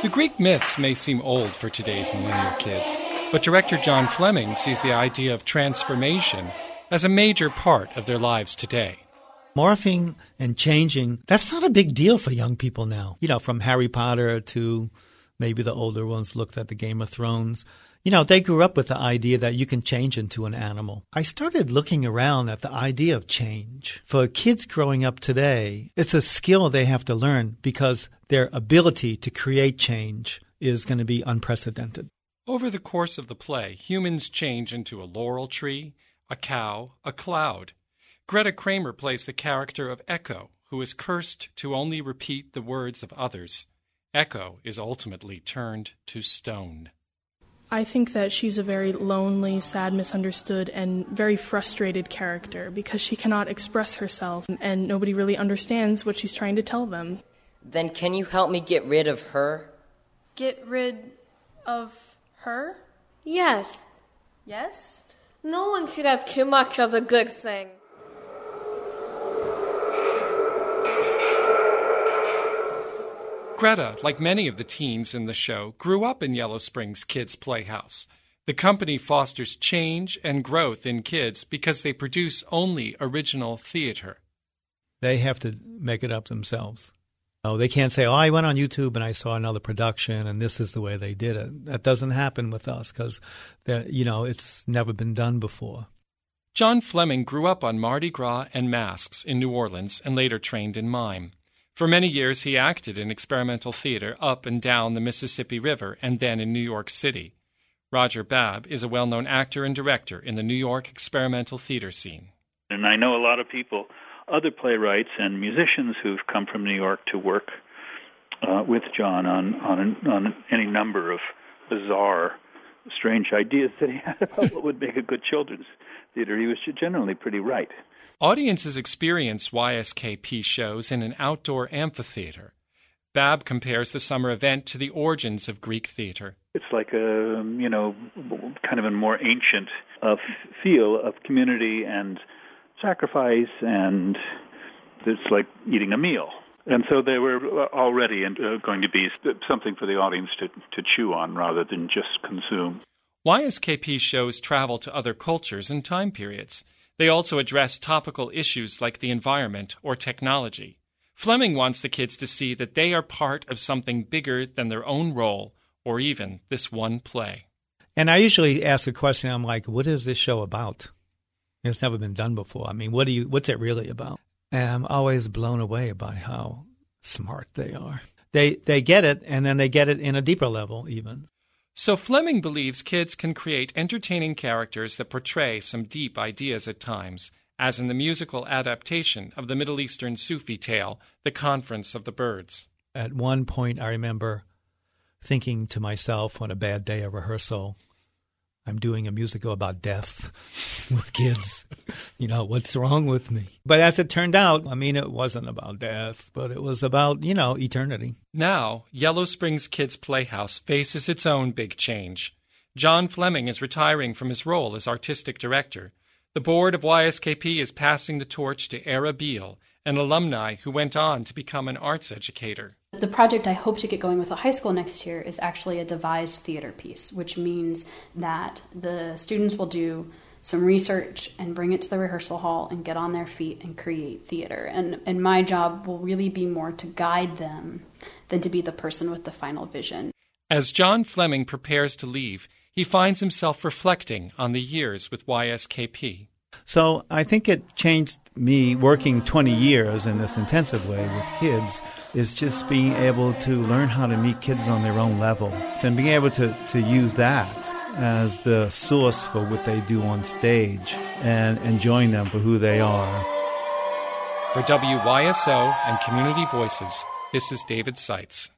The Greek myths may seem old for today's millennial kids, but director John Fleming sees the idea of transformation as a major part of their lives today. Morphing and changing, that's not a big deal for young people now. From Harry Potter to maybe the older ones looked at the Game of Thrones. They grew up with the idea that you can change into an animal. I started looking around at the idea of change. For kids growing up today, it's a skill they have to learn because their ability to create change is going to be unprecedented. Over the course of the play, humans change into a laurel tree, a cow, a cloud. Greta Kramer plays the character of Echo, who is cursed to only repeat the words of others. Echo is ultimately turned to stone. I think that she's a very lonely, sad, misunderstood, and very frustrated character because she cannot express herself and nobody really understands what she's trying to tell them. Then can you help me get rid of her? Get rid of her? Yes. Yes? No one should have too much of a good thing. Greta, like many of the teens in the show, grew up in Yellow Springs Kids Playhouse. The company fosters change and growth in kids because they produce only original theater. They have to make it up themselves. They can't say, I went on YouTube and I saw another production and this is the way they did it. That doesn't happen with us because, it's never been done before. John Fleming grew up on Mardi Gras and masks in New Orleans and later trained in mime. For many years, he acted in experimental theater up and down the Mississippi River and then in New York City. Roger Babb is a well-known actor and director in the New York experimental theater scene. And I know a lot of people, other playwrights and musicians who've come from New York to work with John on any number of bizarre, strange ideas that he had about what would make a good children's theater. He was generally pretty right. Audiences experience YSKP shows in an outdoor amphitheater. Babb compares the summer event to the origins of Greek theater. It's like a, kind of a more ancient feel of community and sacrifice, and it's like eating a meal. And so they were already going to be something for the audience to chew on rather than just consume. YSKP shows travel to other cultures and time periods. They also address topical issues like the environment or technology. Fleming wants the kids to see that they are part of something bigger than their own role or even this one play. And I usually ask a question, I'm like, what is this show about? It's never been done before. I mean, what's it really about? And I'm always blown away by how smart they are. They get it, and then they get it in a deeper level even. So Fleming believes kids can create entertaining characters that portray some deep ideas at times, as in the musical adaptation of the Middle Eastern Sufi tale, The Conference of the Birds. At one point, I remember thinking to myself on a bad day of rehearsal, I'm doing a musical about death with kids. What's wrong with me? But as it turned out, it wasn't about death, but it was about, eternity. Now, Yellow Springs Kids Playhouse faces its own big change. John Fleming is retiring from his role as artistic director. The board of YSKP is passing the torch to Era Beale, an alumni who went on to become an arts educator. The project I hope to get going with the high school next year is actually a devised theater piece, which means that the students will do some research and bring it to the rehearsal hall and get on their feet and create theater. And my job will really be more to guide them than to be the person with the final vision. As John Fleming prepares to leave, he finds himself reflecting on the years with YSKP. So I think it changed me working 20 years in this intensive way with kids is just being able to learn how to meet kids on their own level and being able to use that as the source for what they do on stage and enjoying them for who they are. For WYSO and Community Voices, this is David Seitz.